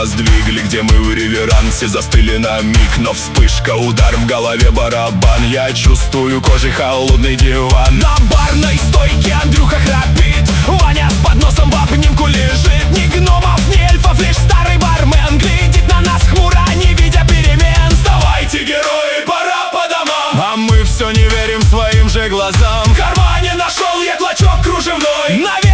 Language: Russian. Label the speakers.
Speaker 1: воздвигли, где мы в реверансе застыли на миг. Но вспышка, удар в голове, барабан. Я чувствую кожей холодный диван.
Speaker 2: На барной стойке Андрюха храпит, Ваня с подносом в обнимку лежит. Ни гномов, ни эльфов, лишь старый бармен глядит на нас хмуро, не видя перемен.
Speaker 1: Вставайте, герои, пора по домам.
Speaker 2: А мы все не верим своим же глазам.
Speaker 1: В кармане нашел я клочок кружевной.
Speaker 2: Наверное,